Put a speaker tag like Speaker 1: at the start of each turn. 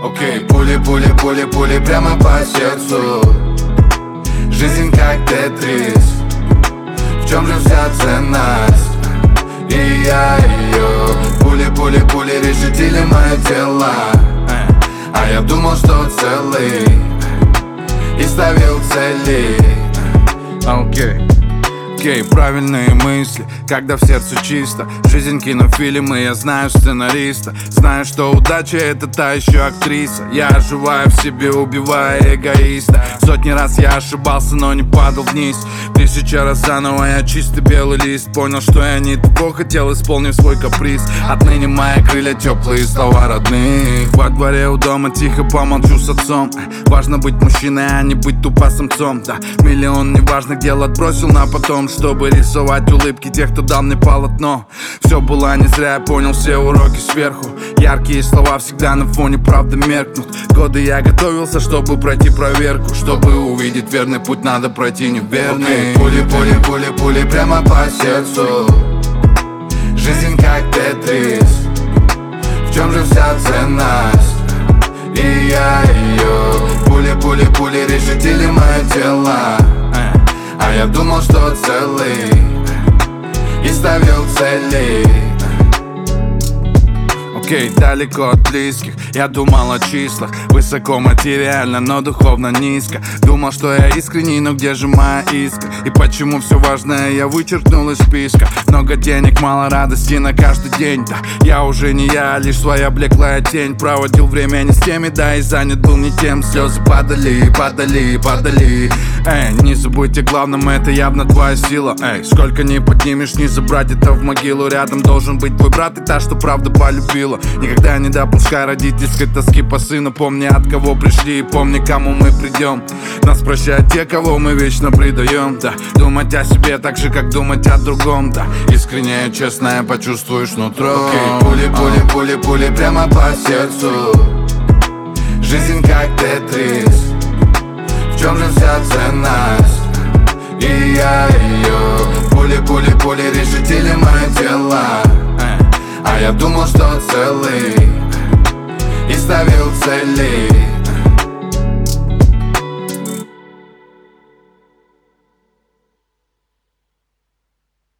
Speaker 1: Окей, пули, пули, пули, пули прямо по сердцу. Жизнь как тетрис. В чем же вся ценность? И я ее. Пули, пули, пули решетили мое тело. А я думал, что целый и ставил цели. Окей, правильные мысли, когда в сердце чисто. Жизнь кинофильм, и я знаю сценариста. Знаю, что удача — это та еще актриса. Я оживаю в себе, убивая эгоиста. Сотни раз я ошибался, но не падал вниз. 1000 раз заново я чистый белый лист. Понял, что я не того хотел, исполнив свой каприз. Отныне мои крылья теплые, слова родных. Во дворе у дома тихо помолчу с отцом. Важно быть мужчиной, а не быть тупо самцом. Да, миллион неважных дел отбросил на потом, чтобы рисовать улыбки тех, кто дал мне полотно. Все было не зря, я понял все уроки сверху. Яркие слова всегда на фоне правды меркнут. Годы я готовился, чтобы пройти проверку. Чтобы увидеть верный путь, надо пройти неверный. Пули, пули, пули, пули прямо по сердцу. Жизнь как тетрис. В чем же вся ценность? И я ее. Пули, пули, пули решетили мое тело. А я думал, что целый и ставил цели. Окей, далеко от близких, я думал о числах. Высоко материально, но духовно низко. Думал, что я искренний, но где же моя искра? И почему все важное я вычеркнул из списка? Много денег, мало радости на каждый день. Да, я уже не я, лишь своя блеклая тень. Проводил время не с теми, да и занят был не тем. Слезы падали, падали, падали. Эй, не забудьте, главным это явно твоя сила. Эй, сколько не поднимешь, не забрать это в могилу. Рядом должен быть твой брат и та, что правда полюбила. Никогда не допускай родительской тоски по сыну. Помни, от кого пришли, и помни, кому мы придем. Нас прощают те, кого мы вечно предаем. Да, думать о себе так же, как думать о другом. Да, искренне, честно почувствуешь нутром. Пули, пули, пули, пули прямо по сердцу. Жизнь как тетрис. В чем же вся ценность? И я ее. Пули, пули, пули решетили мое тело. А я думал, что целый и ставил цели.